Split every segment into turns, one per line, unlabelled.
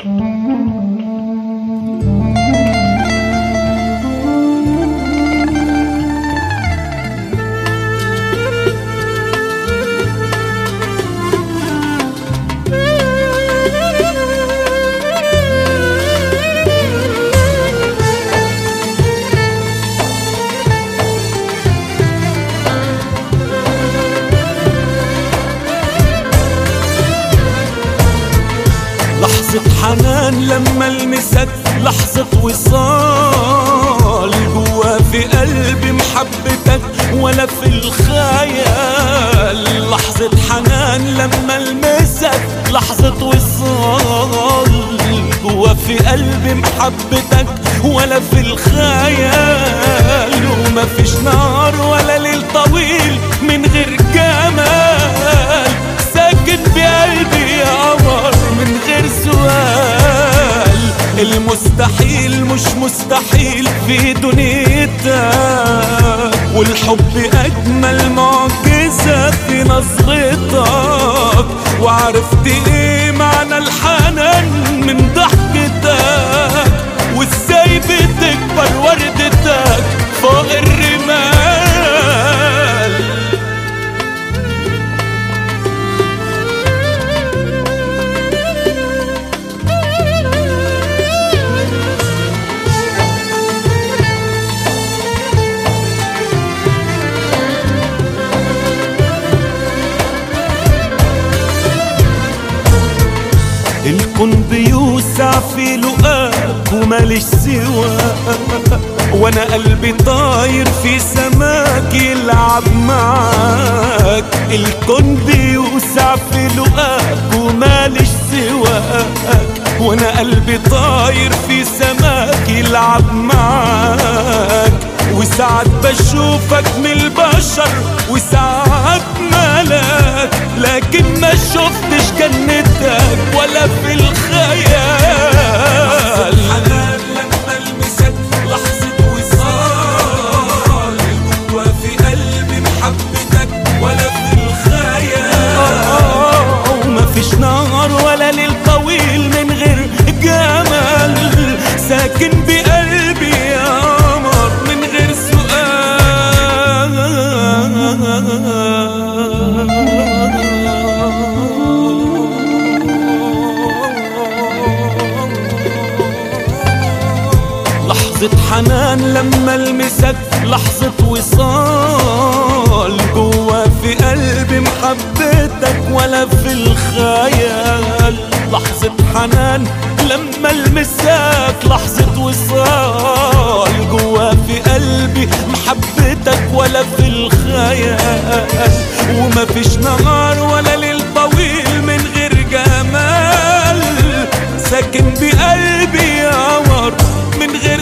لحظة حنان لما المسك، لحظة وصال جوا في قلبي محبتك ولا في الخيال. لحظة حنان لما المسك، لحظة وصال جوا في قلبي محبتك ولا في الخيال. وما فيش نهار ولا ليل طويل من غير جمال، ساكن بقلبي يا قمر من غير سؤال. المستحيل مش مستحيل في دنيتك، والحب أجمل معجزة في نظرتك. وعرفت ايه معنى الحنان من ضحكتك، وازاي بتكبر وردتك فوق الرمال. الكون بيوسع في لقاك وماليش سواك، وانا قلبي طاير في سماك يلعب معاك. الكون بيوسع في لقاك وماليش سواك، وانا قلبي طاير في سماك يلعب معاك. وساعات بشوفك من البشر وساعات ملاك، لكن ما شفتش جنتك ولا في الخيال.
حنان لما المسك، لحظة وصال جوا في قلبي محبتك ولا في الخيال.
وما فيش نهار ولا ليل طويل من غير جمال، ساكن بقلبي يا قمر من غير سؤال. لحظة حنان لما المسك، لحظة وصال جوا في قلبي محبتك ولا في الخيال. لحظة حنان لما المسك، لحظة وصال جوا في قلبي محبتك ولا في الخيال. وما فيش نهار ولا ليل طويل من غير جمال، ساكن بقلبي يا قمر من غير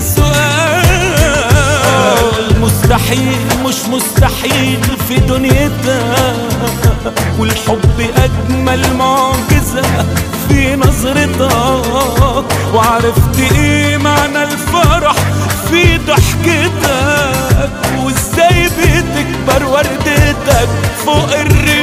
سؤال. مستحيل مش مستحيل في دنيتك، والحب أجمل معجزة في نظرتك. وعرفت ايه معنى الفرح في ضحكتك، وازاي بتكبر وردتك فوق الرمال.